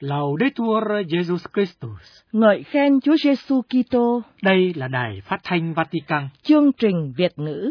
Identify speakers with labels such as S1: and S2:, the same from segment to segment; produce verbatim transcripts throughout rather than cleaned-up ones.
S1: Laudetur Jesus Christus.
S2: Ngợi khen Chúa Giêsu Kitô.
S1: Đây là Đài Phát thanh Vatican.
S2: Chương trình Việt ngữ.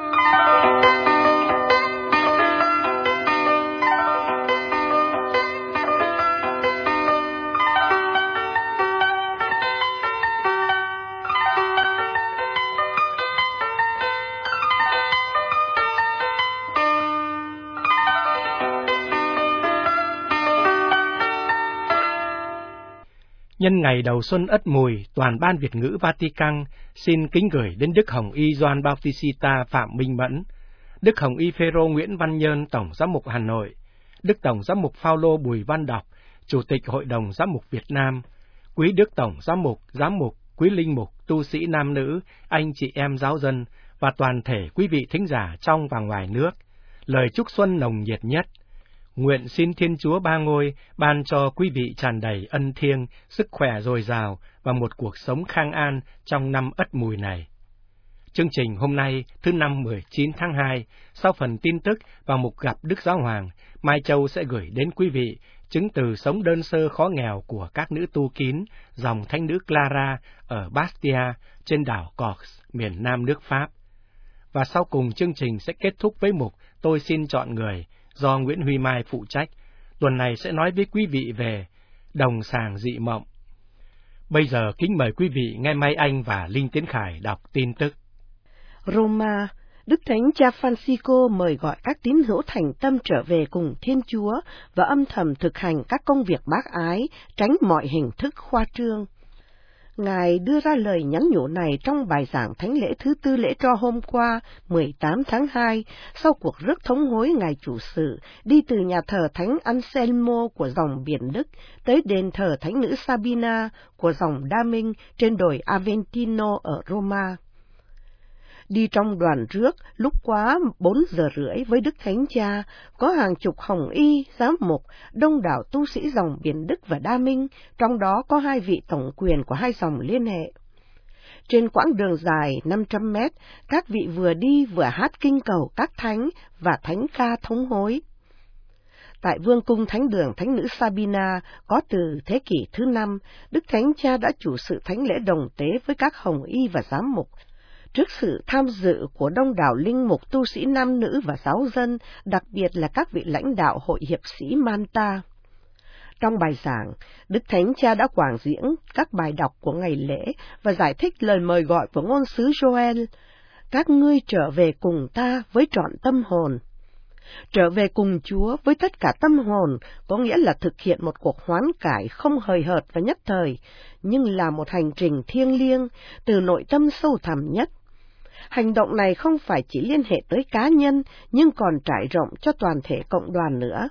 S1: Nhân ngày đầu xuân Ất Mùi, Toàn ban Việt ngữ Vatican xin kính gửi đến Đức Hồng Y Gioan Bautista Phạm Minh Mẫn, Đức Hồng Y Phêrô Nguyễn Văn Nhơn, Tổng Giám mục Hà Nội, Đức Tổng Giám mục Phao-lô Bùi Văn Đọc, Chủ tịch Hội đồng Giám mục Việt Nam, quý Đức Tổng Giám mục, Giám mục, quý linh mục, tu sĩ nam nữ, anh chị em giáo dân và toàn thể quý vị thính giả trong và ngoài nước, lời chúc xuân nồng nhiệt nhất. Nguyện xin Thiên Chúa Ba Ngôi ban cho quý vị tràn đầy ân thiêng, sức khỏe dồi dào và một cuộc sống khang an trong năm Ất Mùi này. Chương trình hôm nay, thứ năm mười chín tháng hai, sau phần tin tức và mục gặp Đức Giáo Hoàng, Mai Châu sẽ gửi đến quý vị chứng từ sống đơn sơ khó nghèo của các nữ tu kín, dòng thánh nữ Clara ở Bastia, trên đảo Corse, miền Nam nước Pháp. Và sau cùng chương trình sẽ kết thúc với mục Tôi xin chọn người, do Nguyễn Huy Mai phụ trách. Tuần này sẽ nói với quý vị về đồng sàng dị mộng. Bây giờ kính mời quý vị nghe Mai Anh và Linh Tiến Khải đọc tin tức.
S2: Roma, Đức Thánh Cha Francisco mời gọi các tín hữu thành tâm trở về cùng Thiên Chúa và âm thầm thực hành các công việc bác ái, tránh mọi hình thức khoa trương. Ngài đưa ra lời nhắn nhủ này trong bài giảng thánh lễ thứ tư lễ tro hôm qua, mười tám tháng hai, sau cuộc rước thống hối Ngài chủ sự đi từ nhà thờ Thánh Anselmo của dòng Biển Đức tới đền thờ Thánh nữ Sabina của dòng Đa Minh trên đồi Aventino ở Roma. Đi trong đoàn rước, lúc quá bốn giờ rưỡi với Đức Thánh Cha, có hàng chục hồng y, giám mục, đông đảo tu sĩ dòng Biển Đức và Đa Minh, trong đó có hai vị tổng quyền của hai dòng liên hệ. Trên quãng đường dài năm trăm mét, các vị vừa đi vừa hát kinh cầu các thánh và thánh ca thống hối. Tại Vương cung Thánh đường Thánh nữ Sabina, có từ thế kỷ thứ năm, Đức Thánh Cha đã chủ sự thánh lễ đồng tế với các hồng y và giám mục, trước sự tham dự của đông đảo linh mục, tu sĩ nam nữ và giáo dân, đặc biệt là các vị lãnh đạo Hội hiệp sĩ Manta. Trong bài giảng, Đức Thánh Cha đã quảng diễn các bài đọc của ngày lễ và giải thích lời mời gọi của ngôn sứ Joel: các ngươi trở về cùng ta với trọn tâm hồn. Trở về cùng Chúa với tất cả tâm hồn có nghĩa là thực hiện một cuộc hoán cải không hời hợt và nhất thời, nhưng là một hành trình thiêng liêng từ nội tâm sâu thẳm nhất. Hành động này không phải chỉ liên hệ tới cá nhân, nhưng còn trải rộng cho toàn thể cộng đoàn nữa.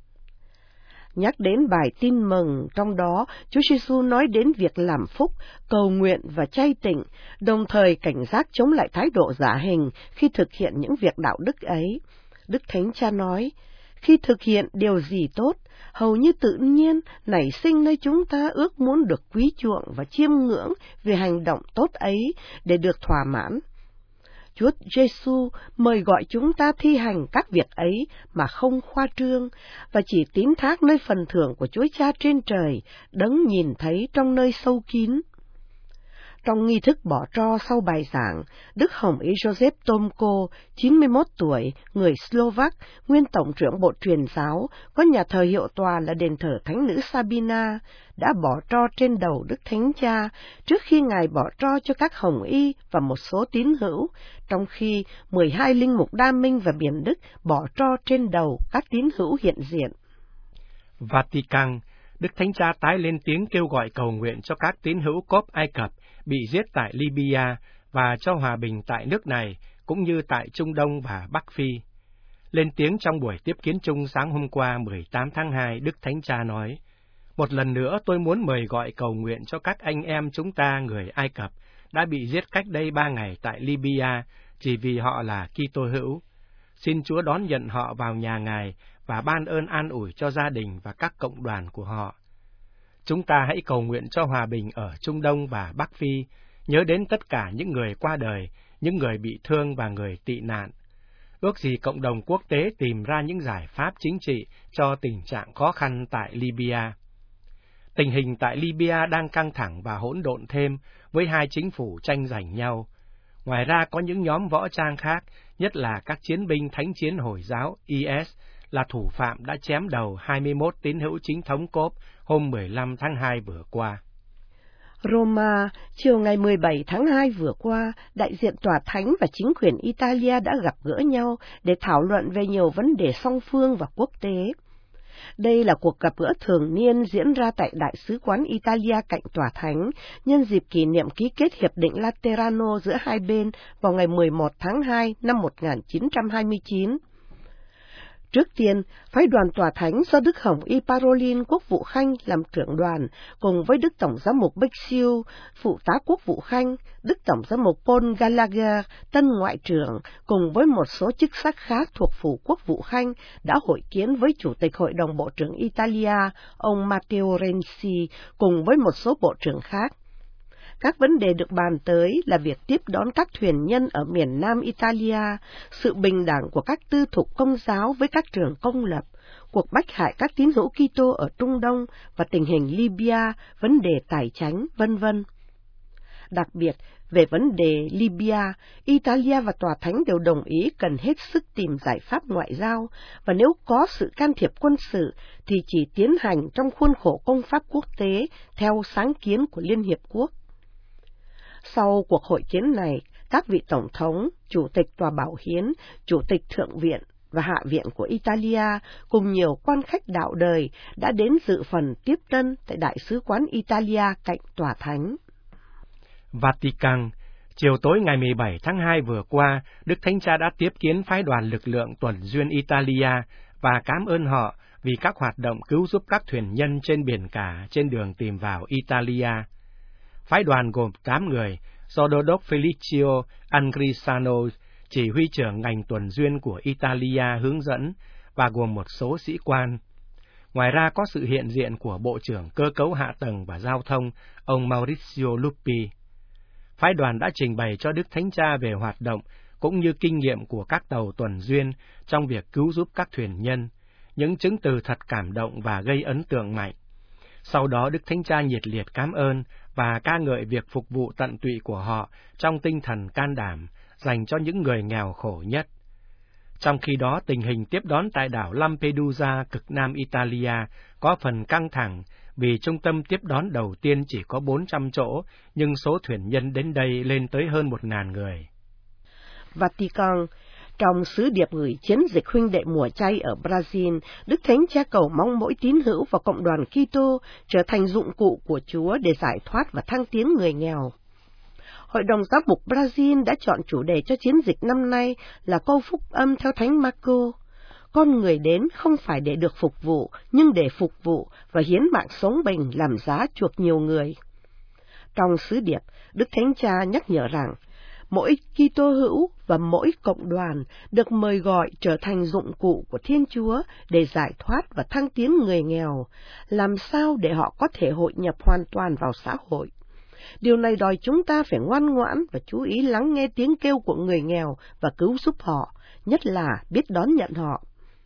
S2: Nhắc đến bài tin mừng, trong đó Chúa Giêsu nói đến việc làm phúc, cầu nguyện và chay tịnh, đồng thời cảnh giác chống lại thái độ giả hình khi thực hiện những việc đạo đức ấy. Đức Thánh Cha nói, khi thực hiện điều gì tốt, hầu như tự nhiên nảy sinh nơi chúng ta ước muốn được quý chuộng và chiêm ngưỡng về hành động tốt ấy để được thỏa mãn. Chúa Giêsu mời gọi chúng ta thi hành các việc ấy mà không khoa trương và chỉ tín thác nơi phần thưởng của Chúa Cha trên trời, đấng nhìn thấy trong nơi sâu kín. Trong nghi thức bỏ tro sau bài giảng, Đức Hồng Y Joseph Tomko, chín mươi mốt tuổi, người Slovak, nguyên tổng trưởng Bộ Truyền giáo, có nhà thờ hiệu tòa là đền thờ Thánh nữ Sabina, đã bỏ tro trên đầu Đức Thánh Cha trước khi Ngài bỏ tro cho các hồng y và một số tín hữu, trong khi mười hai linh mục Đa Minh và Biển Đức bỏ tro trên đầu các tín hữu hiện diện.
S1: Vatican, Đức Thánh Cha tái lên tiếng kêu gọi cầu nguyện cho các tín hữu cốp Ai Cập bị giết tại Libya và cho hòa bình tại nước này, cũng như tại Trung Đông và Bắc Phi. Lên tiếng trong buổi tiếp kiến chung sáng hôm qua mười tám tháng hai, Đức Thánh Cha nói, một lần nữa tôi muốn mời gọi cầu nguyện cho các anh em chúng ta người Ai Cập đã bị giết cách đây ba ngày tại Libya chỉ vì họ là Kitô hữu. Xin Chúa đón nhận họ vào nhà Ngài và ban ơn an ủi cho gia đình và các cộng đoàn của họ. Chúng ta hãy cầu nguyện cho hòa bình ở Trung Đông và Bắc Phi, nhớ đến tất cả những người qua đời, những người bị thương và người tị nạn. Ước gì cộng đồng quốc tế tìm ra những giải pháp chính trị cho tình trạng khó khăn tại Libya. Tình hình tại Libya đang căng thẳng và hỗn độn thêm, với hai chính phủ tranh giành nhau. Ngoài ra có những nhóm võ trang khác, nhất là các chiến binh thánh chiến Hồi giáo I S, là thủ phạm đã chém đầu hai mươi mốt tín hữu chính thống Cốp hôm mười lăm tháng hai vừa qua.
S2: Roma, chiều ngày mười bảy tháng hai vừa qua, đại diện tòa thánh và chính quyền Italia đã gặp gỡ nhau để thảo luận về nhiều vấn đề song phương và quốc tế. Đây là cuộc gặp gỡ thường niên diễn ra tại Đại sứ quán Italia cạnh tòa thánh, nhân dịp kỷ niệm ký kết Hiệp định Laterano giữa hai bên vào ngày mười một tháng hai năm một nghìn chín trăm hai mươi chín. Trước tiên, phái đoàn tòa thánh do Đức Hồng Y Parolin Quốc vụ Khanh làm trưởng đoàn, cùng với Đức Tổng giám mục Bexio, phụ tá Quốc vụ Khanh, Đức Tổng giám mục Paul Gallagher, tân ngoại trưởng, cùng với một số chức sắc khác thuộc phủ Quốc vụ Khanh, đã hội kiến với Chủ tịch Hội đồng Bộ trưởng Italia, ông Matteo Renzi, cùng với một số bộ trưởng khác. Các vấn đề được bàn tới là việc tiếp đón các thuyền nhân ở miền Nam Italia, sự bình đẳng của các tư thục công giáo với các trường công lập, cuộc bách hại các tín hữu Kitô ở Trung Đông và tình hình Libya, vấn đề tài chánh, vân vân. Đặc biệt, về vấn đề Libya, Italia và Tòa Thánh đều đồng ý cần hết sức tìm giải pháp ngoại giao, và nếu có sự can thiệp quân sự thì chỉ tiến hành trong khuôn khổ công pháp quốc tế theo sáng kiến của Liên Hiệp Quốc. Sau cuộc hội kiến này, các vị Tổng thống, Chủ tịch Tòa Bảo Hiến, Chủ tịch Thượng viện và Hạ viện của Italia cùng nhiều quan khách đạo đời đã đến dự phần tiếp tân tại Đại sứ quán Italia cạnh Tòa Thánh.
S1: Vatican, chiều tối ngày mười bảy tháng hai vừa qua, Đức Thánh Cha đã tiếp kiến phái đoàn lực lượng tuần duyên Italia và cảm ơn họ vì các hoạt động cứu giúp các thuyền nhân trên biển cả trên đường tìm vào Italia. Phái đoàn gồm tám người, do Đô đốc Felicio Angrisano, chỉ huy trưởng ngành tuần duyên của Italia hướng dẫn, và gồm một số sĩ quan. Ngoài ra có sự hiện diện của Bộ trưởng Cơ cấu Hạ tầng và Giao thông, ông Maurizio Lupi. Phái đoàn đã trình bày cho Đức Thánh Cha về hoạt động cũng như kinh nghiệm của các tàu tuần duyên trong việc cứu giúp các thuyền nhân, những chứng từ thật cảm động và gây ấn tượng mạnh. Sau đó Đức Thánh Cha nhiệt liệt cảm ơn và ca ngợi việc phục vụ tận tụy của họ trong tinh thần can đảm dành cho những người nghèo khổ nhất. Trong khi đó, tình hình tiếp đón tại đảo Lampedusa, cực nam Italia, có phần căng thẳng vì trung tâm tiếp đón đầu tiên chỉ có bốn trăm chỗ, nhưng số thuyền nhân đến đây lên tới hơn một nghìn người.
S2: Vatican. Trong sứ điệp gửi chiến dịch huynh đệ mùa chay ở Brazil, Đức Thánh Cha cầu mong mỗi tín hữu và cộng đoàn Kitô trở thành dụng cụ của Chúa để giải thoát và thăng tiến người nghèo. Hội đồng giám mục Brazil đã chọn chủ đề cho chiến dịch năm nay là câu phúc âm theo Thánh Marco. Con người đến không phải để được phục vụ, nhưng để phục vụ và hiến mạng sống mình làm giá chuộc nhiều người. Trong sứ điệp, Đức Thánh Cha nhắc nhở rằng, mỗi Kitô hữu và mỗi cộng đoàn được mời gọi trở thành dụng cụ của Thiên Chúa để giải thoát và thăng tiến người nghèo, làm sao để họ có thể hội nhập hoàn toàn vào xã hội. Điều này đòi chúng ta phải ngoan ngoãn và chú ý lắng nghe tiếng kêu của người nghèo và cứu giúp họ, nhất là biết đón nhận họ.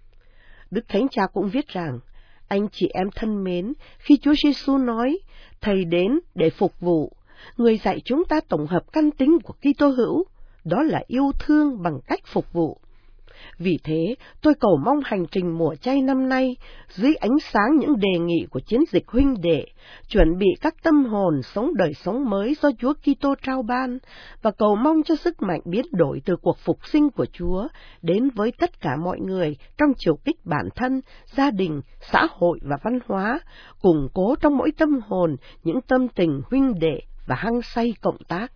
S2: Đức Thánh Cha cũng viết rằng, anh chị em thân mến, khi Chúa Giêsu nói, Thầy đến để phục vụ, Người dạy chúng ta tổng hợp căn tính của Kitô hữu, đó là yêu thương bằng cách phục vụ. Vì thế, tôi cầu mong hành trình mùa chay năm nay, dưới ánh sáng những đề nghị của chiến dịch huynh đệ, chuẩn bị các tâm hồn sống đời sống mới do Chúa Kitô trao ban, và cầu mong cho sức mạnh biến đổi từ cuộc phục sinh của Chúa đến với tất cả mọi người trong chiều kích bản thân, gia đình, xã hội và văn hóa, củng cố trong mỗi tâm hồn những tâm tình huynh đệ và hăng say cộng tác.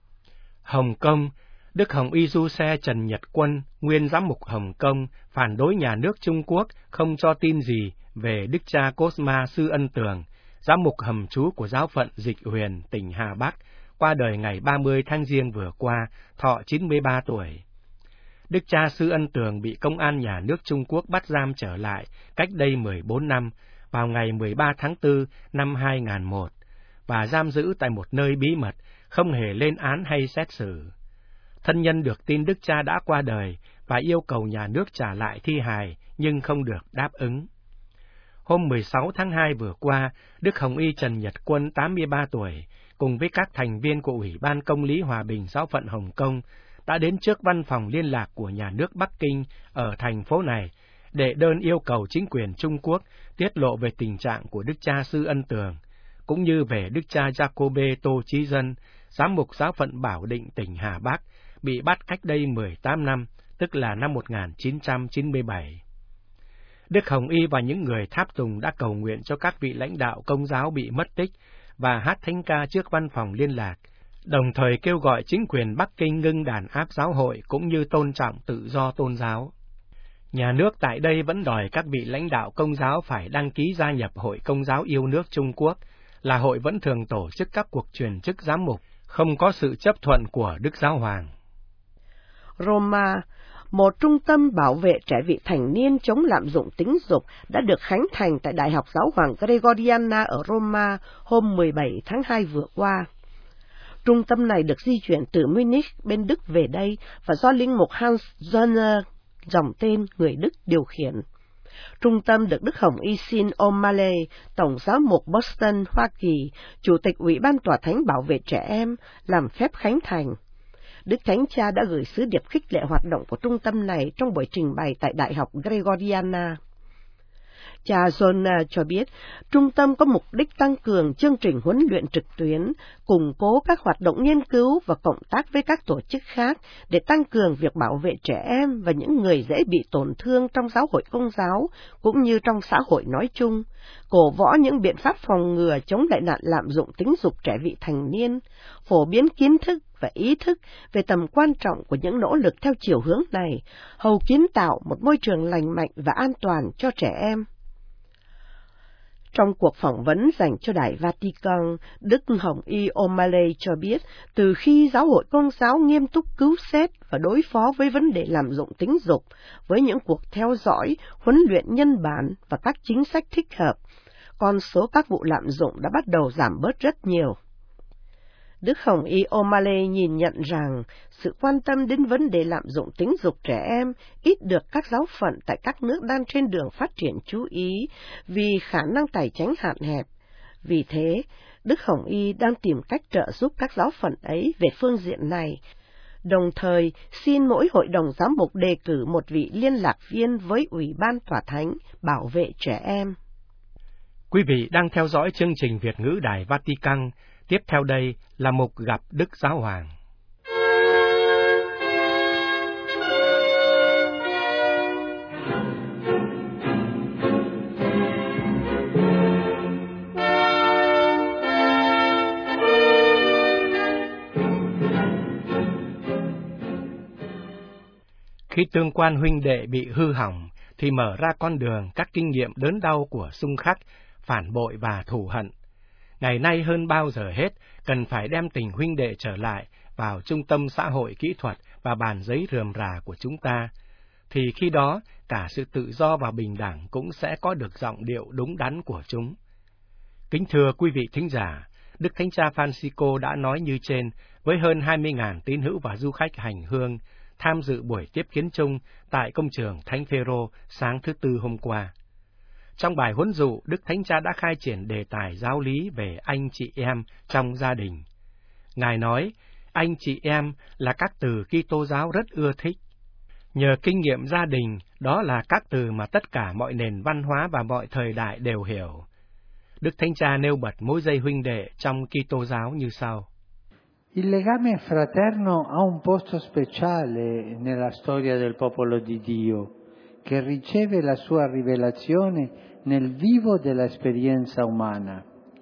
S1: Hồng Kông. Đức Hồng Y Du Xe Trần Nhật Quân, nguyên giám mục Hồng Kông, phản đối nhà nước Trung Quốc không cho tin gì về Đức cha Cosma Sư Ân Tường, giám mục hầm trú của giáo phận Dịch Huyền, tỉnh Hà Bắc, qua đời ngày ba mươi tháng Giêng vừa qua, thọ chín mươi ba tuổi. Đức cha Sư Ân Tường bị công an nhà nước Trung Quốc bắt giam trở lại cách đây mười bốn năm, vào ngày mười ba tháng tư năm hai nghìn không trăm lẻ một, và giam giữ tại một nơi bí mật, không hề lên án hay xét xử. Thân nhân được tin Đức cha đã qua đời và yêu cầu nhà nước trả lại thi hài, nhưng không được đáp ứng. hôm mười sáu tháng hai vừa qua, Đức Hồng Y Trần Nhật Quân, tám mươi ba tuổi, cùng với các thành viên của Ủy ban Công lý Hòa bình Giáo phận Hồng Kông, đã đến trước văn phòng liên lạc của nhà nước Bắc Kinh ở thành phố này, để đơn yêu cầu chính quyền Trung Quốc tiết lộ về tình trạng của Đức cha Sư Ân Tường, cũng như về Đức cha Jacobe Tô Chí Dân, giám mục Giáo phận Bảo Định tỉnh Hà Bắc, bị bắt cách đây mười tám năm, tức là năm một nghìn chín trăm chín mươi bảy. Đức Hồng Y và những người tháp tùng đã cầu nguyện cho các vị lãnh đạo Công giáo bị mất tích và hát thánh ca trước văn phòng liên lạc, đồng thời kêu gọi chính quyền Bắc Kinh ngưng đàn áp giáo hội cũng như tôn trọng tự do tôn giáo. Nhà nước tại đây vẫn đòi các vị lãnh đạo Công giáo phải đăng ký gia nhập Hội Công giáo yêu nước Trung Quốc, là hội vẫn thường tổ chức các cuộc truyền chức giám mục, không có sự chấp thuận của Đức Giáo Hoàng.
S2: Roma, một trung tâm bảo vệ trẻ vị thành niên chống lạm dụng tính dục đã được khánh thành tại Đại học Giáo hoàng Gregoriana ở Roma hôm mười bảy tháng hai vừa qua. Trung tâm này được di chuyển từ Munich bên Đức về đây và do linh mục Hans Zöllner, dòng tên người Đức, điều khiển. Trung tâm được Đức Hồng Y Sean O'Malley, Tổng giám mục Boston, Hoa Kỳ, Chủ tịch Ủy ban Tòa Thánh Bảo vệ Trẻ Em, làm phép khánh thành. Đức Thánh Cha đã gửi sứ điệp khích lệ hoạt động của trung tâm này trong buổi trình bày tại Đại học Gregoriana. Cha Zöllner cho biết, trung tâm có mục đích tăng cường chương trình huấn luyện trực tuyến, củng cố các hoạt động nghiên cứu và cộng tác với các tổ chức khác để tăng cường việc bảo vệ trẻ em và những người dễ bị tổn thương trong giáo hội Công giáo, cũng như trong xã hội nói chung, cổ võ những biện pháp phòng ngừa chống lại nạn lạm dụng tính dục trẻ vị thành niên, phổ biến kiến thức và ý thức về tầm quan trọng của những nỗ lực theo chiều hướng này, hầu kiến tạo một môi trường lành mạnh và an toàn cho trẻ em. Trong cuộc phỏng vấn dành cho Đài Vatican, Đức Hồng Y O'Malley cho biết, từ khi giáo hội Công giáo nghiêm túc cứu xét và đối phó với vấn đề lạm dụng tính dục, với những cuộc theo dõi, huấn luyện nhân bản và các chính sách thích hợp, con số các vụ lạm dụng đã bắt đầu giảm bớt rất nhiều. Đức Hồng Y O'Malley nhìn nhận rằng sự quan tâm đến vấn đề lạm dụng tính dục trẻ em ít được các giáo phận tại các nước đang trên đường phát triển chú ý vì khả năng tài chính hạn hẹp. Vì thế, Đức Hồng Y đang tìm cách trợ giúp các giáo phận ấy về phương diện này, đồng thời xin mỗi hội đồng giám mục đề cử một vị liên lạc viên với Ủy ban Tòa Thánh bảo vệ trẻ em.
S1: Quý vị đang theo dõi chương trình Việt ngữ Đài Vatican. Tiếp theo đây là mục gặp Đức Giáo Hoàng. Khi tương quan huynh đệ bị hư hỏng, thì mở ra con đường các kinh nghiệm đớn đau của xung khắc, phản bội và thù hận. Ngày nay hơn bao giờ hết, cần phải đem tình huynh đệ trở lại vào trung tâm xã hội kỹ thuật và bàn giấy rườm rà của chúng ta, thì khi đó cả sự tự do và bình đẳng cũng sẽ có được giọng điệu đúng đắn của chúng. Kính thưa quý vị thính giả, Đức Thánh Cha Francisco đã nói như trên với hơn hai mươi nghìn tín hữu và du khách hành hương tham dự buổi tiếp kiến chung tại công trường Thánh Phêrô sáng thứ Tư hôm qua. Trong bài huấn dụ, Đức Thánh Cha đã khai triển đề tài giáo lý về anh chị em trong gia đình. Ngài nói, anh chị em là các từ Kitô giáo rất ưa thích. Nhờ kinh nghiệm gia đình, đó là các từ mà tất cả mọi nền văn hóa và mọi thời đại đều hiểu. Đức Thánh Cha nêu bật mối dây huynh đệ trong Kitô giáo như sau.
S3: Il legame fraterno ha un posto speciale nella storia del popolo di Dio, che riceve la sua rivelazione nel vivo dell'esperienza umana.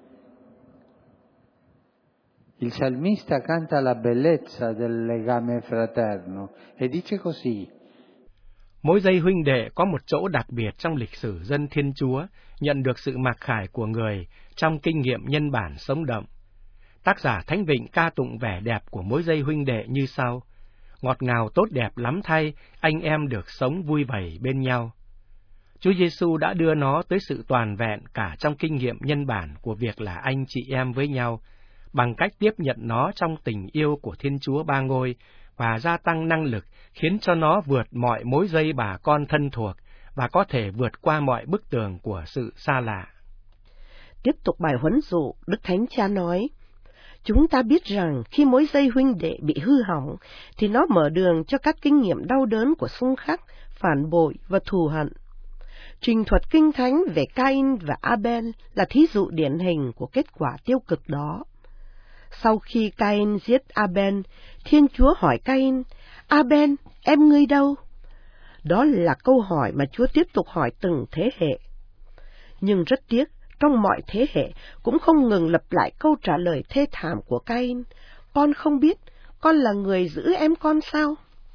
S3: Il salmista canta la bellezza del legame fraterno e dice così.
S1: Mối dây huynh đệ có một chỗ đặc biệt trong lịch sử dân Thiên Chúa, nhận được sự mặc khải của người trong kinh nghiệm nhân bản sống động. Tác giả Thánh Vịnh ca tụng vẻ đẹp của mối dây huynh đệ như sau. Ngọt ngào tốt đẹp lắm thay, anh em được sống vui vầy bên nhau. Chúa Giêsu đã đưa nó tới sự toàn vẹn cả trong kinh nghiệm nhân bản của việc là anh chị em với nhau, bằng cách tiếp nhận nó trong tình yêu của Thiên Chúa Ba Ngôi và gia tăng năng lực khiến cho nó vượt mọi mối dây bà con thân thuộc và có thể vượt qua mọi bức tường của sự xa lạ.
S2: Tiếp tục bài huấn dụ, Đức Thánh Cha nói, chúng ta biết rằng khi mối dây huynh đệ bị hư hỏng, thì nó mở đường cho các kinh nghiệm đau đớn của xung khắc, phản bội và thù hận. Trình thuật Kinh Thánh về Cain và Abel là thí dụ điển hình của kết quả tiêu cực đó. Sau khi Cain giết Abel, Thiên Chúa hỏi Cain, Abel, em ngươi đâu? Đó là câu hỏi mà Chúa tiếp tục hỏi từng thế hệ. Nhưng rất tiếc, trong mọi thế hệ cũng không ngừng lặp lại câu trả lời thê thảm của Cain, con không biết, con là người giữ em con sao?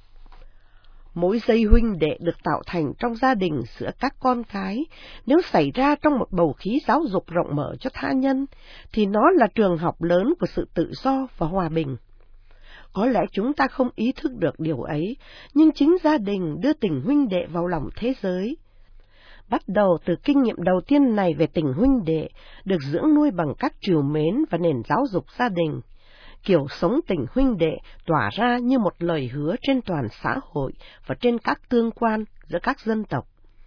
S2: Mối dây huynh đệ được tạo thành trong gia đình giữa các con cái, nếu xảy ra trong một bầu khí giáo dục rộng mở cho tha nhân, thì nó là trường học lớn của sự tự do và hòa bình. Có lẽ chúng ta không ý thức được điều ấy, nhưng chính gia đình đưa tình huynh đệ vào lòng thế giới. Bắt đầu từ kinh nghiệm đầu tiên này về tình huynh đệ, được dưỡng nuôi bằng các trìu mến và nền giáo dục gia đình. Kiểu sống tình huynh đệ tỏa ra như một lời hứa trên toàn xã hội và trên các tương quan giữa các dân tộc.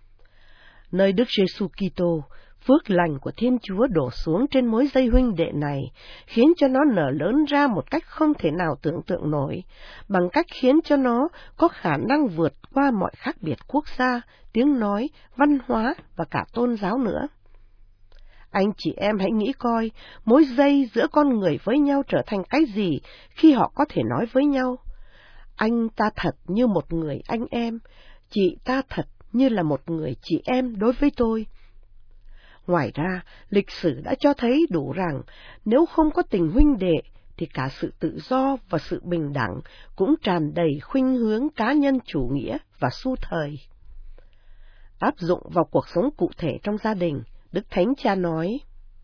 S2: Nơi Đức Giêsu Kitô, phước lành của Thiên Chúa đổ xuống trên mối dây huynh đệ này, khiến cho nó nở lớn ra một cách không thể nào tưởng tượng nổi, bằng cách khiến cho nó có khả năng vượt qua mọi khác biệt quốc gia, tiếng nói, văn hóa và cả tôn giáo nữa. Anh chị em hãy nghĩ coi, mối dây giữa con người với nhau trở thành cái gì khi họ có thể nói với nhau. Anh ta thật như một người anh em, chị ta thật như là một người chị em đối với tôi. Ngoài ra, lịch sử đã cho thấy đủ rằng, nếu không có tình huynh đệ, thì cả sự tự do và sự bình đẳng cũng tràn đầy khuynh hướng cá nhân chủ nghĩa và xu thời. Áp dụng vào cuộc sống cụ thể trong gia đình, Đức Thánh Cha nói,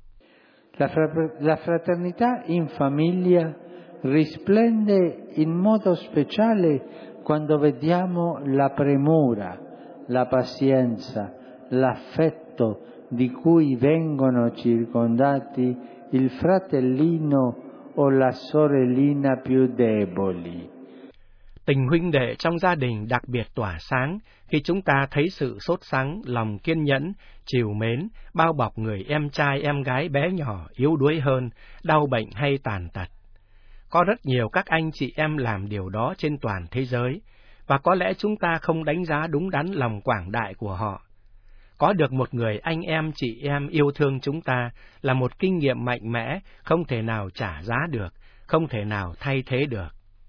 S3: La, fra- la fraternità in famiglia risplende in modo speciale quando vediamo la premura, la pazienza, l'affetto di cui vengono circondati il fratellino o la sorellina più deboli.
S1: Tình huynh đệ trong gia đình đặc biệt tỏa sáng khi chúng ta thấy sự sốt sắng, lòng kiên nhẫn, trìu mến, bao bọc người em trai em gái bé nhỏ, yếu đuối hơn, đau bệnh hay tàn tật. Có rất nhiều các anh chị em làm điều đó trên toàn thế giới, và có lẽ chúng ta không đánh giá đúng đắn lòng quảng đại của họ. Có được một người anh em chị em yêu thương chúng ta là một kinh nghiệm mạnh mẽ, không thể nào trả giá được, không thể nào thay thế được.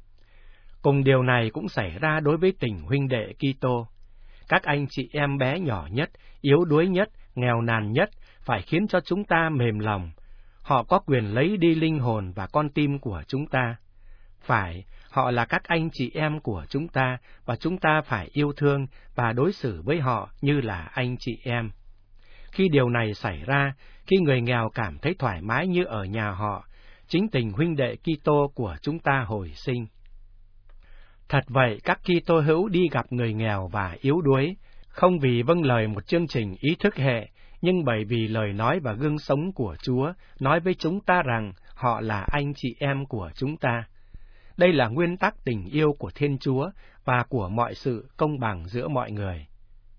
S1: Cùng điều này cũng xảy ra đối với tình huynh đệ Kitô. Các anh chị em bé nhỏ nhất, yếu đuối nhất, nghèo nàn nhất phải khiến cho chúng ta mềm lòng. Họ có quyền lấy đi linh hồn và con tim của chúng ta. Phải, họ là các anh chị em của chúng ta, và chúng ta phải yêu thương và đối xử với họ như là anh chị em. Khi điều này xảy ra, khi người nghèo cảm thấy thoải mái như ở nhà họ, chính tình huynh đệ Kitô của chúng ta hồi sinh. Thật vậy, các Kitô hữu đi gặp người nghèo và yếu đuối, không vì vâng lời một chương trình ý thức hệ, nhưng bởi vì lời nói và gương sống của Chúa nói với chúng ta rằng họ là anh chị em của chúng ta. Đây là nguyên tắc tình yêu của Thiên Chúa và của mọi sự công bằng giữa mọi người.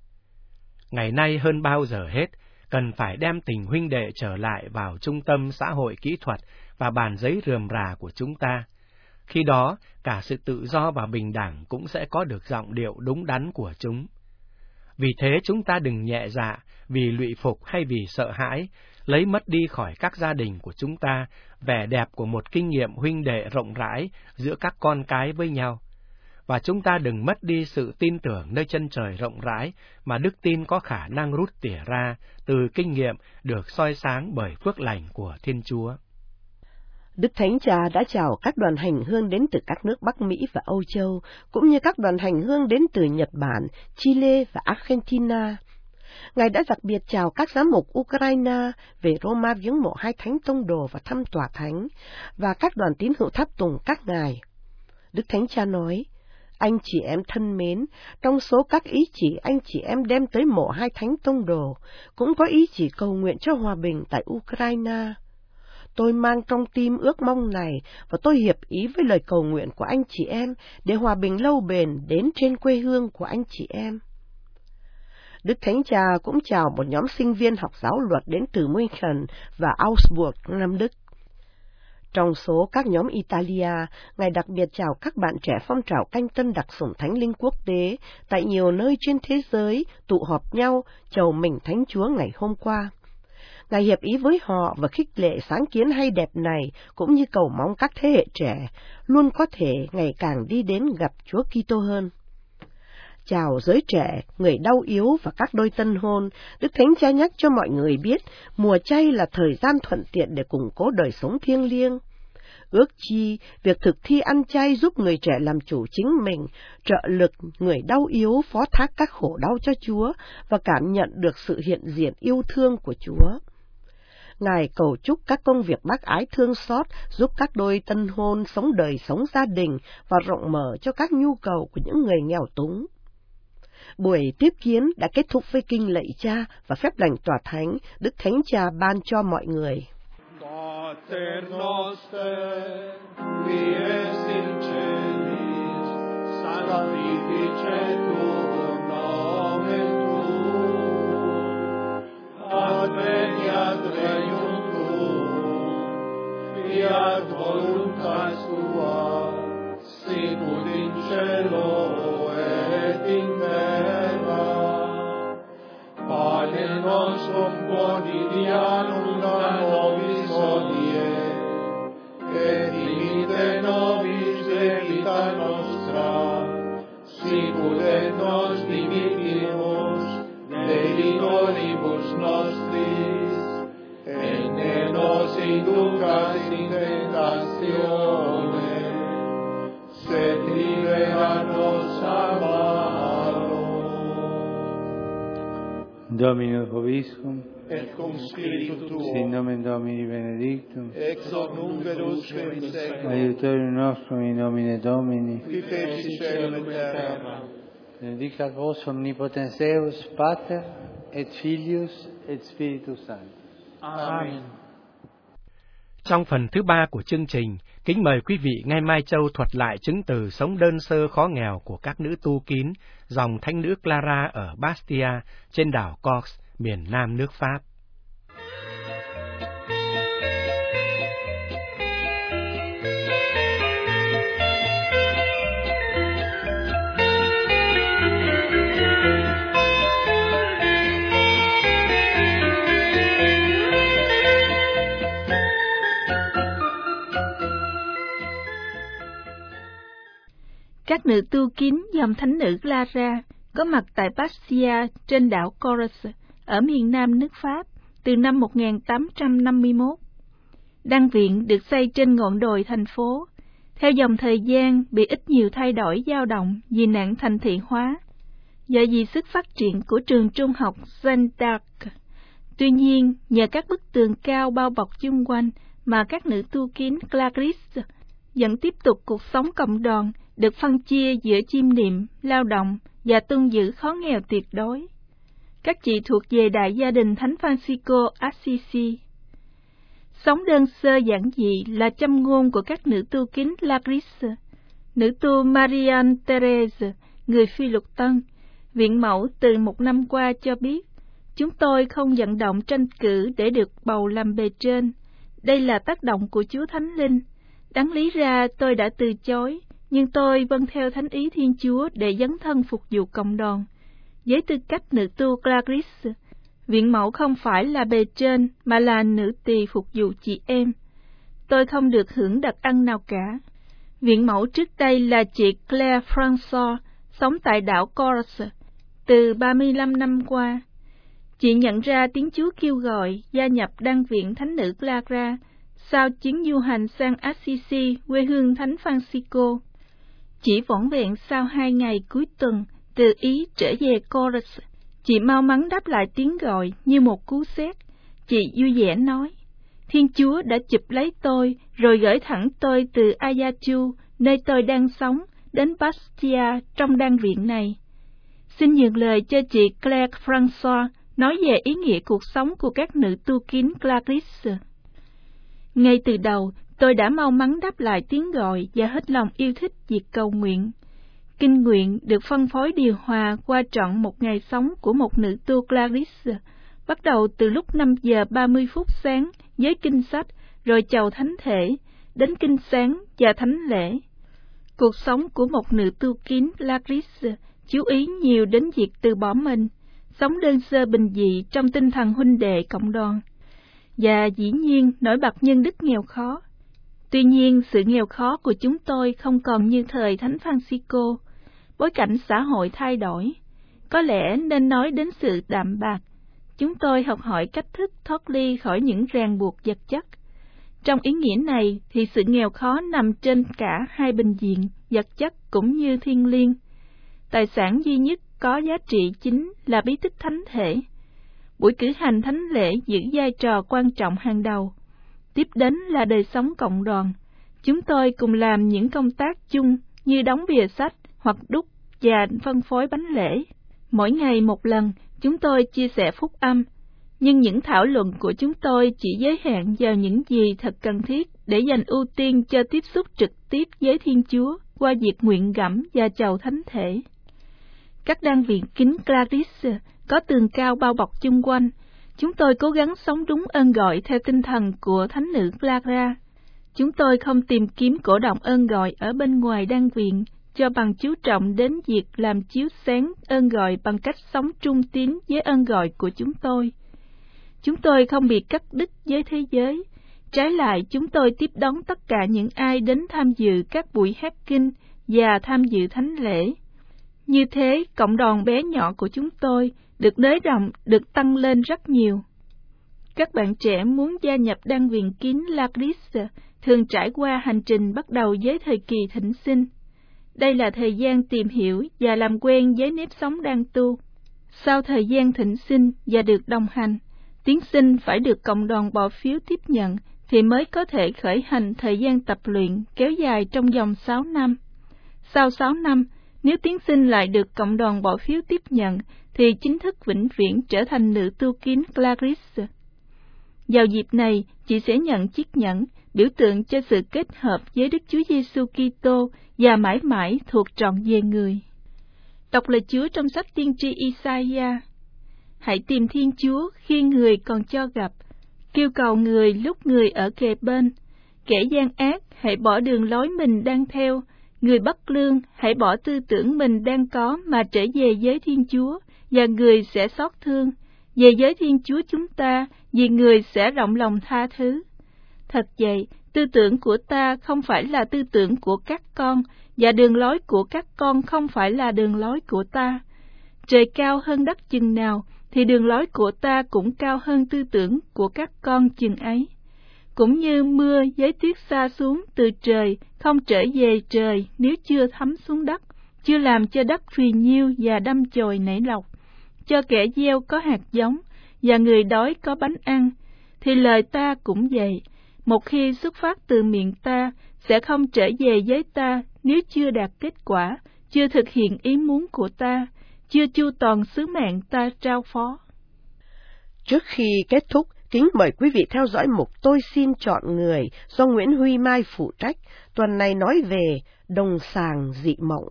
S1: Ngày nay hơn bao giờ hết, cần phải đem tình huynh đệ trở lại vào trung tâm xã hội kỹ thuật và bàn giấy rườm rà của chúng ta. Khi đó, cả sự tự do và bình đẳng cũng sẽ có được giọng điệu đúng đắn của chúng. Vì thế chúng ta đừng nhẹ dạ, vì lụy phục hay vì sợ hãi, lấy mất đi khỏi các gia đình của chúng ta vẻ đẹp của một kinh nghiệm huynh đệ rộng rãi giữa các con cái với nhau. Và chúng ta đừng mất đi sự tin tưởng nơi chân trời rộng rãi mà đức tin có khả năng rút tỉa ra từ kinh nghiệm được soi sáng bởi phước lành của Thiên Chúa.
S2: Đức Thánh Cha đã chào các đoàn hành hương đến từ các nước Bắc Mỹ và Âu Châu, cũng như các đoàn hành hương đến từ Nhật Bản, Chile và Argentina. Ngài đã đặc biệt chào các giám mục Ukraine về Roma viếng mộ hai thánh tông đồ và thăm tòa thánh, và các đoàn tín hữu tháp tùng các ngài. Đức Thánh Cha nói, anh chị em thân mến, trong số các ý chỉ anh chị em đem tới mộ hai thánh tông đồ, cũng có ý chỉ cầu nguyện cho hòa bình tại Ukraine. Tôi mang trong tim ước mong này, và tôi hiệp ý với lời cầu nguyện của anh chị em để hòa bình lâu bền đến trên quê hương của anh chị em. Đức Thánh Cha cũng chào một nhóm sinh viên học giáo luật đến từ München và Augsburg, Nam Đức. Trong số các nhóm Italia, Ngài đặc biệt chào các bạn trẻ phong trào canh tân đặc sủng Thánh Linh quốc tế tại nhiều nơi trên thế giới tụ họp nhau chầu mừng Thánh Chúa ngày hôm qua. Ngài hiệp ý với họ và khích lệ sáng kiến hay đẹp này, cũng như cầu mong các thế hệ trẻ luôn có thể ngày càng đi đến gặp Chúa Kitô hơn. Chào giới trẻ, người đau yếu và các đôi tân hôn, Đức Thánh Cha nhắc cho mọi người biết mùa chay là thời gian thuận tiện để củng cố đời sống thiêng liêng. Ước chi, việc thực thi ăn chay giúp người trẻ làm chủ chính mình, trợ lực người đau yếu phó thác các khổ đau cho Chúa và cảm nhận được sự hiện diện yêu thương của Chúa. Ngài cầu chúc các công việc bác ái thương xót giúp các đôi tân hôn sống đời sống gia đình và rộng mở cho các nhu cầu của những người nghèo túng. Buổi tiếp kiến đã kết thúc với kinh lạy Cha và phép lành tòa thánh Đức Thánh Cha ban cho mọi người.
S4: Pater noster, qui es in celis, sanctificetur nomen tuum, adveniat regnum tuum, fiat voluntas tua, sicut in cielo et in terra. Panem nostrum quotidianum da nobis hodie, et dimitte nobis debita nostra, sicut et nos dimittimus debitoribus nostris, et ne nos inducas in tentatione, sed libera nos a malo.
S3: Dominus vobiscum,
S4: et cum spiritu tuo,
S3: sin nomen Domini benedictum,
S4: ex hoc nunc et usque in seculum,
S3: aiutorium nostrum in nomine Domini,
S4: qui feci caelum et terra.
S3: benedicat vos omnipotens Deus, Pater, et Filius, et Spiritus Sanctus.
S4: Amen.
S1: Trong phần thứ ba của chương trình, kính mời quý vị nghe Mai Châu thuật lại chứng từ sống đơn sơ khó nghèo của các nữ tu kín dòng thánh nữ Clara ở Bastia trên đảo Corse, miền Nam nước Pháp.
S5: Các nữ tu kín dòng thánh nữ Clara có mặt tại Bastia trên đảo Corse ở miền Nam nước Pháp từ năm một nghìn tám trăm năm mươi mốt. Đăng viện được xây trên ngọn đồi thành phố, theo dòng thời gian bị ít nhiều thay đổi dao động vì nạn thành thị hóa, do vì sức phát triển của trường trung học Jeanne d'Arc. Tuy nhiên, nhờ các bức tường cao bao bọc chung quanh mà các nữ tu kín Clarisse vẫn tiếp tục cuộc sống cộng đoàn được phân chia giữa chiêm niệm, lao động và tuân giữ khó nghèo tuyệt đối. Các chị thuộc về đại gia đình Thánh Francisco Assisi. Sống đơn sơ giản dị là châm ngôn của các nữ tu kín Clarisse. Nữ tu Marianne Therese, người Phi Lục Tân, viện mẫu từ một năm qua cho biết, chúng tôi không vận động tranh cử để được bầu làm bề trên. Đây là tác động của Chúa Thánh Linh. Đáng lý ra tôi đã từ chối, nhưng tôi vâng theo thánh ý Thiên Chúa để dấn thân phục vụ cộng đoàn. Với tư cách nữ tu Clarisse, viện mẫu không phải là bề trên mà là nữ tỳ phục vụ chị em. Tôi không được hưởng đặc ân nào cả. Viện mẫu trước đây là chị Claire François, sống tại đảo Corse từ ba mươi lăm năm qua. Chị nhận ra tiếng Chúa kêu gọi gia nhập đăng viện thánh nữ Clara sau chuyến du hành sang Assisi, quê hương Thánh Francisco. Chỉ vỏn vẹn sau hai ngày cuối tuần từ Ý trở về Corse, chị mau mắn đáp lại tiếng gọi như một cú sét. Chị vui vẻ nói, Thiên Chúa đã chụp lấy tôi rồi gửi thẳng tôi từ Ajaccio, nơi tôi đang sống, đến Bastia trong đăng viện này. Xin nhường lời cho chị Claire François nói về ý nghĩa cuộc sống của các nữ tu kín Clarisse. Ngay từ đầu, tôi đã mau mắn đáp lại tiếng gọi và hết lòng yêu thích việc cầu nguyện. kinh nguyện được phân phối điều hòa qua trọn một ngày sống của một nữ tu Clarice, bắt đầu từ lúc năm giờ ba mươi phút sáng với kinh sách, rồi chầu thánh thể, đến kinh sáng và thánh lễ. Cuộc sống của một nữ tu kín Clarice chú ý nhiều đến việc từ bỏ mình, sống đơn sơ bình dị trong tinh thần huynh đệ cộng đoàn, và dĩ nhiên nổi bật nhân đức nghèo khó. Tuy nhiên, sự nghèo khó của chúng tôi không còn như thời Thánh Francisco. Bối cảnh xã hội thay đổi, có lẽ nên nói đến sự đạm bạc. Chúng tôi học hỏi cách thức thoát ly khỏi những ràng buộc vật chất. Trong ý nghĩa này thì sự nghèo khó nằm trên cả hai bình diện, vật chất cũng như thiêng liêng. Tài sản duy nhất có giá trị chính là bí tích thánh thể. Buổi cử hành thánh lễ giữ vai trò quan trọng hàng đầu. Tiếp đến là đời sống cộng đoàn. Chúng tôi cùng làm những công tác chung như đóng bìa sách hoặc đúc và phân phối bánh lễ. Mỗi ngày một lần, chúng tôi chia sẻ phúc âm, nhưng những thảo luận của chúng tôi chỉ giới hạn vào những gì thật cần thiết để dành ưu tiên cho tiếp xúc trực tiếp với Thiên Chúa qua việc nguyện gẫm và chầu thánh thể. Các đan viện kính Clarice có tường cao bao bọc chung quanh. Chúng tôi cố gắng sống đúng ơn gọi theo tinh thần của thánh nữ Clara. Chúng tôi không tìm kiếm cổ động ơn gọi ở bên ngoài đan viện, cho bằng chú trọng đến việc làm chiếu sáng ơn gọi bằng cách sống trung tín với ơn gọi của chúng tôi. Chúng tôi không bị cắt đứt với thế giới. Trái lại, chúng tôi tiếp đón tất cả những ai đến tham dự các buổi hát kinh và tham dự thánh lễ. Như thế, cộng đoàn bé nhỏ của chúng tôi được nới rộng, được tăng lên rất nhiều. Các bạn trẻ muốn gia nhập đan viện kín Clarice thường trải qua hành trình bắt đầu với thời kỳ thỉnh sinh. Đây là thời gian tìm hiểu và làm quen với nếp sống đan tu. Sau thời gian thỉnh sinh và được đồng hành, tiến sinh phải được cộng đoàn bỏ phiếu tiếp nhận thì mới có thể khởi hành thời gian tập luyện kéo dài trong vòng sáu năm. Sau sáu năm, nếu tiến sinh lại được cộng đoàn bỏ phiếu tiếp nhận thì chính thức vĩnh viễn trở thành nữ tu kín Clarice. Vào dịp này, chị sẽ nhận chiếc nhẫn, biểu tượng cho sự kết hợp với Đức Chúa Giêsu Kitô và mãi mãi thuộc trọn về người. Đọc lời Chúa trong sách tiên tri Isaiah. Hãy tìm Thiên Chúa khi người còn cho gặp, kêu cầu người lúc người ở kề bên. Kẻ gian ác, hãy bỏ đường lối mình đang theo, người bất lương, hãy bỏ tư tưởng mình đang có mà trở về với Thiên Chúa, và người sẽ xót thương. Về với Thiên Chúa chúng ta, vì người sẽ rộng lòng tha thứ. Thật vậy, tư tưởng của ta không phải là tư tưởng của các con, và đường lối của các con không phải là đường lối của ta. Trời cao hơn đất chừng nào, thì đường lối của ta cũng cao hơn tư tưởng của các con chừng ấy. Cũng như mưa với tuyết xa xuống từ trời, không trở về trời nếu chưa thấm xuống đất, chưa làm cho đất phì nhiêu và đâm chồi nảy lộc, cho kẻ gieo có hạt giống, và người đói có bánh ăn, thì lời ta cũng vậy. Một khi xuất phát từ miệng ta, sẽ không trở về với ta nếu chưa đạt kết quả, chưa thực hiện ý muốn của ta, chưa chu toàn sứ mạng ta trao phó.
S2: Trước khi kết thúc, kính mời quý vị theo dõi mục Tôi xin chọn người do Nguyễn Huy Mai phụ trách, tuần này nói về đồng sàng dị mộng.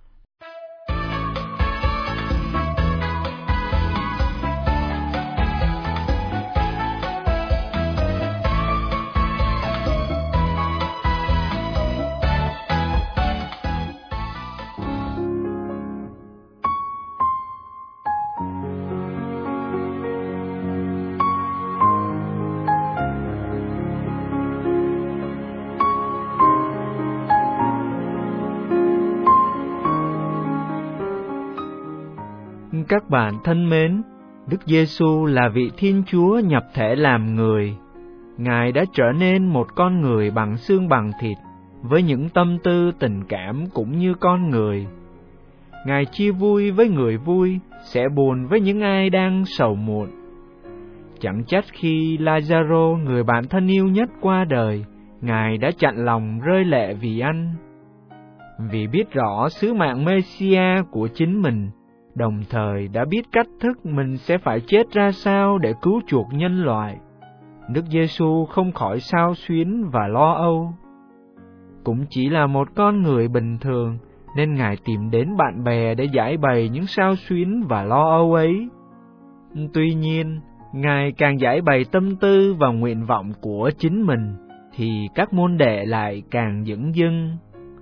S6: Các bạn thân mến, Đức Giêsu là vị Thiên Chúa nhập thể làm người. Ngài đã trở nên một con người bằng xương bằng thịt, với những tâm tư tình cảm cũng như con người. Ngài chia vui với người vui, sẽ buồn với những ai đang sầu muộn. Chẳng trách khi Lazaro, người bạn thân yêu nhất qua đời, Ngài đã chặn lòng rơi lệ vì anh. Vì biết rõ sứ mạng Messiah của chính mình, đồng thời đã biết cách thức mình sẽ phải chết ra sao để cứu chuộc nhân loại, Đức Giêsu không khỏi xao xuyến và lo âu. Cũng chỉ là một con người bình thường, nên Ngài tìm đến bạn bè để giải bày những xao xuyến và lo âu ấy. Tuy nhiên, Ngài càng giải bày tâm tư và nguyện vọng của chính mình, thì các môn đệ lại càng dửng dưng.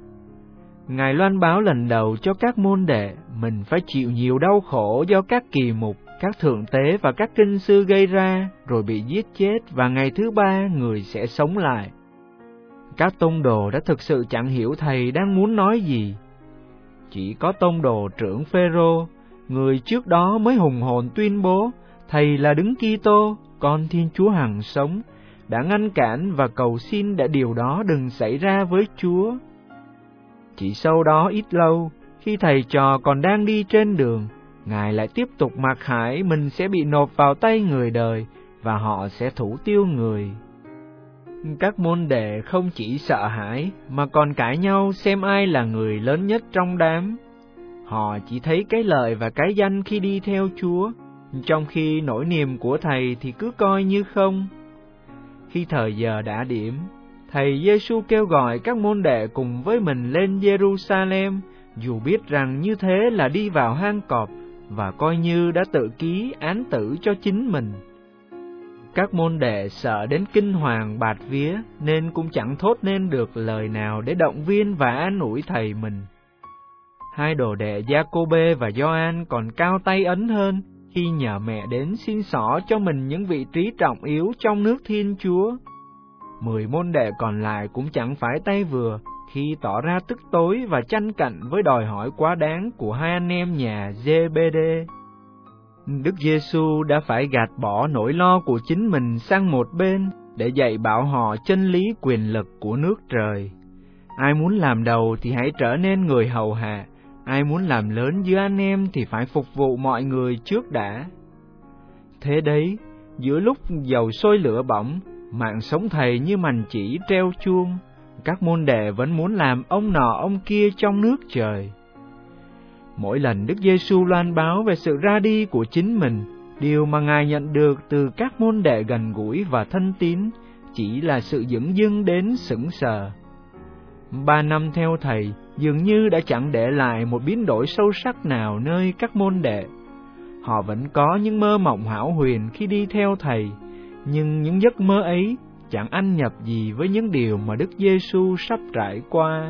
S6: Ngài loan báo lần đầu cho các môn đệ mình phải chịu nhiều đau khổ do các kỳ mục, các thượng tế và các kinh sư gây ra, rồi bị giết chết, và ngày thứ ba người sẽ sống lại. Các tông đồ đã thực sự chẳng hiểu Thầy đang muốn nói gì. Chỉ có tông đồ trưởng Phêrô, người trước đó mới hùng hồn tuyên bố Thầy là Đấng Kitô, con Thiên Chúa hằng sống, đã ngăn cản và cầu xin để điều đó đừng xảy ra với Chúa. Chỉ sau đó ít lâu, khi thầy trò còn đang đi trên đường, Ngài lại tiếp tục mặc khải mình sẽ bị nộp vào tay người đời và họ sẽ thủ tiêu người. Các môn đệ không chỉ sợ hãi mà còn cãi nhau xem ai là người lớn nhất trong đám. Họ chỉ thấy cái lợi và cái danh khi đi theo Chúa, trong khi nỗi niềm của Thầy thì cứ coi như không. Khi thời giờ đã điểm, Thầy Giêsu kêu gọi các môn đệ cùng với mình lên Giê-ru-sa-lem, dù biết rằng như thế là đi vào hang cọp, và coi như đã tự ký án tử cho chính mình. Các môn đệ sợ đến kinh hoàng bạt vía, nên cũng chẳng thốt nên được lời nào để động viên và an ủi thầy mình. Hai đồ đệ Gia-cô-bê và Gioan còn cao tay ấn hơn khi nhờ mẹ đến xin xỏ cho mình những vị trí trọng yếu trong nước Thiên Chúa. Mười môn đệ còn lại cũng chẳng phải tay vừa khi tỏ ra tức tối và tranh cạnh với đòi hỏi quá đáng của hai anh em nhà Giê-bê-đê. Đức Giêsu đã phải gạt bỏ nỗi lo của chính mình sang một bên để dạy bảo họ chân lý quyền lực của nước trời. Ai muốn làm đầu thì hãy trở nên người hầu hạ, ai muốn làm lớn giữa anh em thì phải phục vụ mọi người trước đã. Thế đấy, giữa lúc dầu sôi lửa bỏng, mạng sống thầy như mành chỉ treo chuông, các môn đệ vẫn muốn làm ông nọ ông kia trong nước trời. Mỗi lần Đức Giêsu loan báo về sự ra đi của chính mình, điều mà Ngài nhận được từ các môn đệ gần gũi và thân tín chỉ là sự dửng dưng đến sững sờ. Ba năm theo Thầy dường như đã chẳng để lại một biến đổi sâu sắc nào nơi các môn đệ. Họ vẫn có những mơ mộng hão huyền khi đi theo Thầy, nhưng những giấc mơ ấy chẳng ăn nhập gì với những điều mà Đức Giêsu sắp trải qua.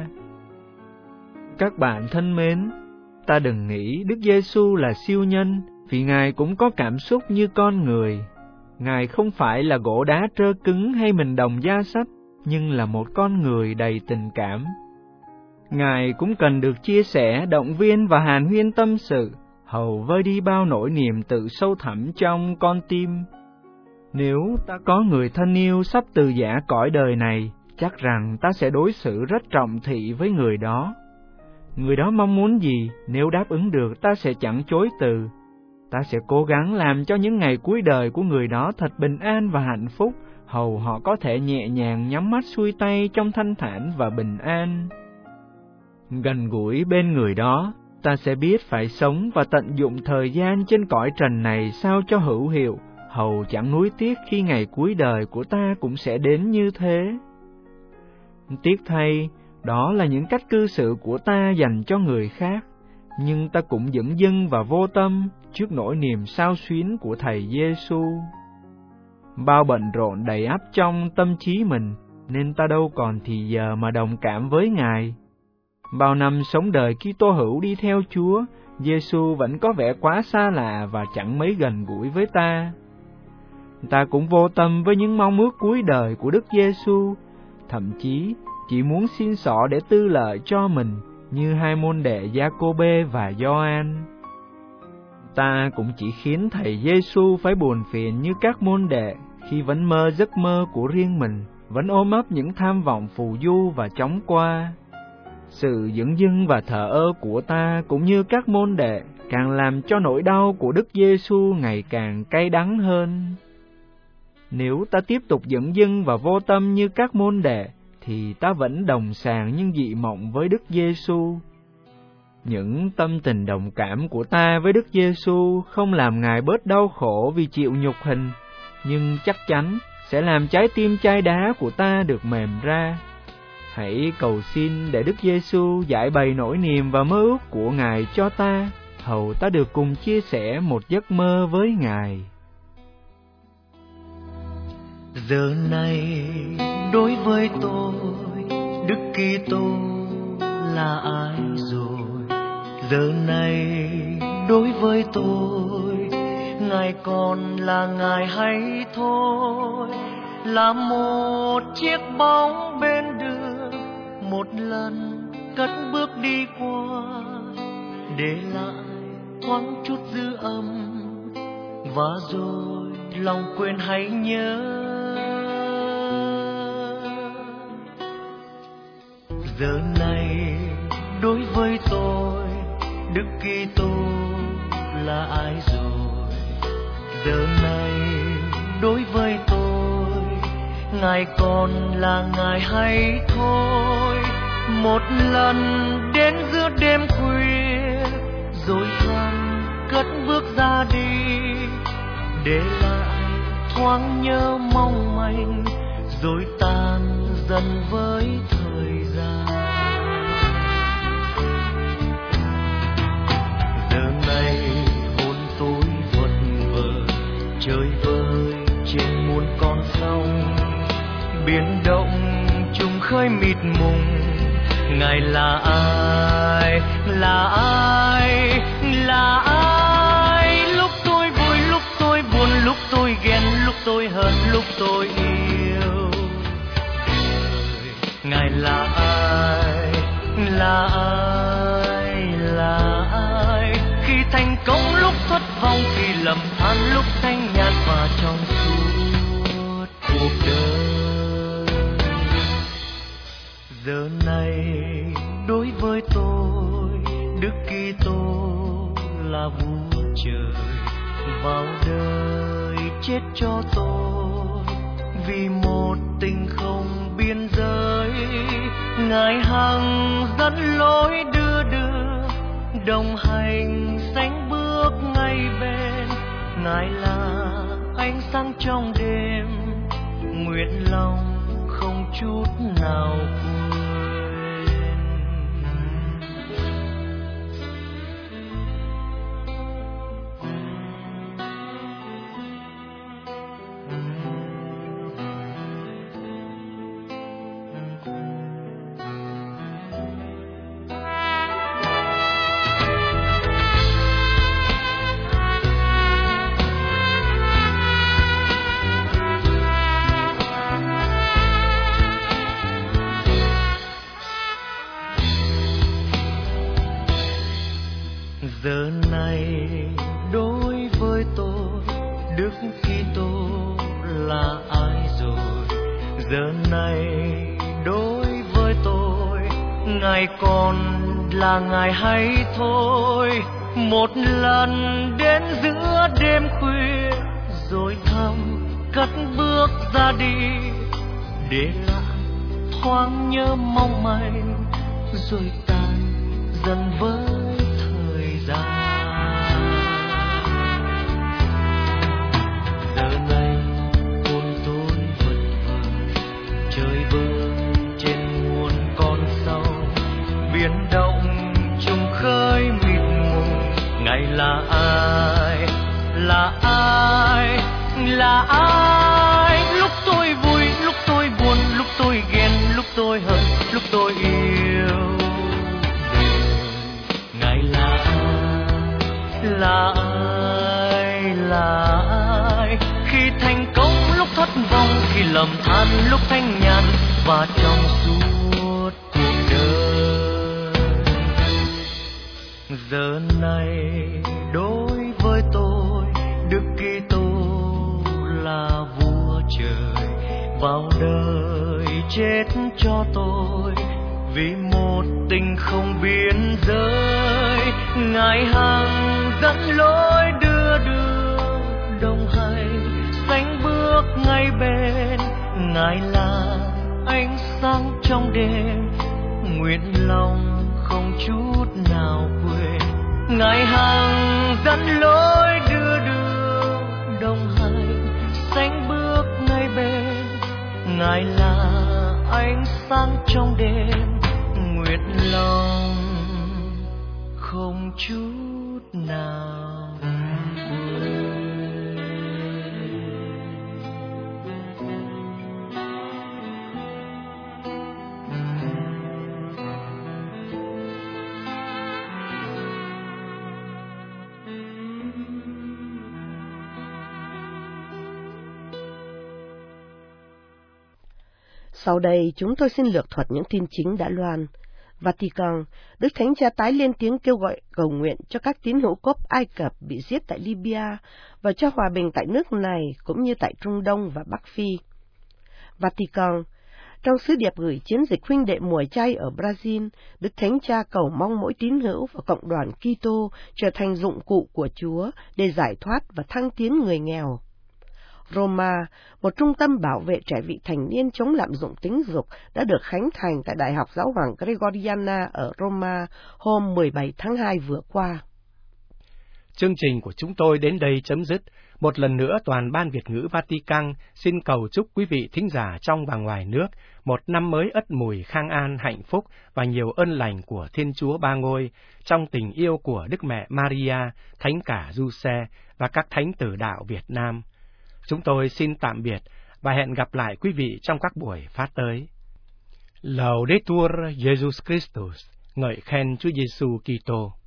S6: Các bạn thân mến, ta đừng nghĩ Đức Giêsu là siêu nhân, vì Ngài cũng có cảm xúc như con người. Ngài không phải là gỗ đá trơ cứng hay mình đồng da sắt, nhưng là một con người đầy tình cảm. Ngài cũng cần được chia sẻ, động viên và hàn huyên tâm sự, hầu vơi đi bao nỗi niềm tự sâu thẳm trong con tim. Nếu ta có người thân yêu sắp từ giã cõi đời này, chắc rằng ta sẽ đối xử rất trọng thị với người đó. Người đó mong muốn gì, nếu đáp ứng được ta sẽ chẳng chối từ. Ta sẽ cố gắng làm cho những ngày cuối đời của người đó thật bình an và hạnh phúc, hầu họ có thể nhẹ nhàng nhắm mắt xuôi tay trong thanh thản và bình an. Gần gũi bên người đó, ta sẽ biết phải sống và tận dụng thời gian trên cõi trần này sao cho hữu hiệu, hầu chẳng nuối tiếc khi ngày cuối đời của ta cũng sẽ đến như thế. Tiếc thay, đó là những cách cư xử của ta dành cho người khác, nhưng ta cũng dửng dưng và vô tâm trước nỗi niềm xao xuyến của Thầy Giêsu. Bao bận rộn đầy ắp trong tâm trí mình, nên ta đâu còn thì giờ mà đồng cảm với Ngài. Bao năm sống đời Kitô hữu đi theo Chúa, Giêsu vẫn có vẻ quá xa lạ và chẳng mấy gần gũi với ta. Ta cũng vô tâm với những mong ước cuối đời của Đức Giêsu, thậm chí chỉ muốn xin xỏ để tư lợi cho mình như hai môn đệ Gia-cô-bê và Gioan. Ta cũng chỉ khiến Thầy Giêsu phải buồn phiền như các môn đệ khi vẫn mơ giấc mơ của riêng mình, vẫn ôm ấp những tham vọng phù du và chóng qua. Sự dửng dưng và thờ ơ của ta cũng như các môn đệ càng làm cho nỗi đau của Đức Giêsu ngày càng cay đắng hơn. Nếu ta tiếp tục dửng dưng và vô tâm như các môn đệ, thì ta vẫn đồng sàng nhưng dị mộng với Đức Giêsu. Những tâm tình đồng cảm của ta với Đức Giêsu không làm Ngài bớt đau khổ vì chịu nhục hình, nhưng chắc chắn sẽ làm trái tim chai đá của ta được mềm ra. Hãy cầu xin để Đức Giêsu giải bày nỗi niềm và mơ ước của Ngài cho ta, hầu ta được cùng chia sẻ một giấc mơ với Ngài.
S7: Giờ này đối với tôi, Đức Kitô là ai rồi? Giờ này đối với tôi, Ngài còn là Ngài hay thôi? Là một chiếc bóng bên đường, một lần cất bước đi qua, để lại thoáng chút dư âm, và rồi lòng quên hãy nhớ. Giờ này đối với tôi, Đức Kitô là ai rồi? Giờ này đối với tôi, Ngài còn là Ngài hay thôi? Một lần đến giữa đêm khuya, rồi thầm cất bước ra đi, để lại thoáng nhớ mong manh, rồi tan dần với thời gian. Giờ này hồn tôi vật vờ chơi vơi trên muôn con sông, biển động trùng khơi mịt mùng. Ngài là ai, là ai, là ai? Lúc tôi vui, lúc tôi buồn, lúc tôi ghen, lúc tôi hận, lúc tôi yêu. Ngài là ai, là ai, là ai? Khi thành công, lúc thất vọng, khi lầm than, lúc thanh nhàn và trong suốt cuộc đời. Giờ này đối với tôi, Đức Kitô là vua trời, vào đời chết cho tôi, vì một tình không biên giới. Ngài hằng dẫn lối đưa đưa, đồng hành sánh bước ngay bên. Ngài là ánh sáng trong đêm, nguyện lòng không chút nào quên. Giờ này đối với tôi, Đức Kitô là ai rồi? Giờ này đối với tôi, Ngài còn là Ngài hay thôi? Một lần đến giữa đêm khuya, rồi thầm cất bước ra đi, để lại thoáng nhớ mong manh, rồi tan dần với giờ này hồn tôi vật vờ chơi vơi trên muôn con sông, biển động trùng khơi mịt mùng. Ngài là ai, là ai, là ai? Lúc tôi vui, lúc tôi buồn, lúc tôi ghen, lúc tôi hận, lúc tôi yêu. Ngài là là ai, là ai? Khi thành công, lúc thất vọng, khi lầm than, lúc thanh nhàn và trong suốt cuộc đời. Giờ này đối với tôi, Đức Kitô là vua trời, vào đời chết cho tôi, vì một tình không biên giới. Ngài hằng dẫn lối đưa đường, đồng hành sánh bước ngay bên. Ngài là ánh sáng trong đêm, nguyện lòng không chút nào quên. Ngài hằng dẫn lối đưa đường, đồng hành sánh bước ngay bên. Ngài là ánh sáng trong đêm, nguyện lòng không chút nào buồn.
S2: Sau đây chúng tôi xin lược thuật những tin chính đã loan. Vatican, Đức Thánh Cha tái lên tiếng kêu gọi cầu nguyện cho các tín hữu cốp Ai Cập bị giết tại Libya và cho hòa bình tại nước này cũng như tại Trung Đông và Bắc Phi. Vatican, trong sứ điệp gửi chiến dịch huynh đệ mùa chay ở Brazil, Đức Thánh Cha cầu mong mỗi tín hữu và cộng đoàn Kitô trở thành dụng cụ của Chúa để giải thoát và thăng tiến người nghèo. Roma, một trung tâm bảo vệ trẻ vị thành niên chống lạm dụng tính dục, đã được khánh thành tại Đại học Giáo hoàng Gregoriana ở Roma hôm mười bảy tháng hai vừa qua.
S1: Chương trình của chúng tôi đến đây chấm dứt. Một lần nữa, toàn ban Việt ngữ Vatican xin cầu chúc quý vị thính giả trong và ngoài nước một năm mới ất mùi khang an, hạnh phúc và nhiều ơn lành của Thiên Chúa Ba Ngôi, trong tình yêu của Đức Mẹ Maria, Thánh Cả Giuse và các thánh tử đạo Việt Nam. Chúng tôi xin tạm biệt và hẹn gặp lại quý vị trong các buổi phát tới. Laudetur Jesus Christus, ngợi khen Chúa Giêsu Kitô.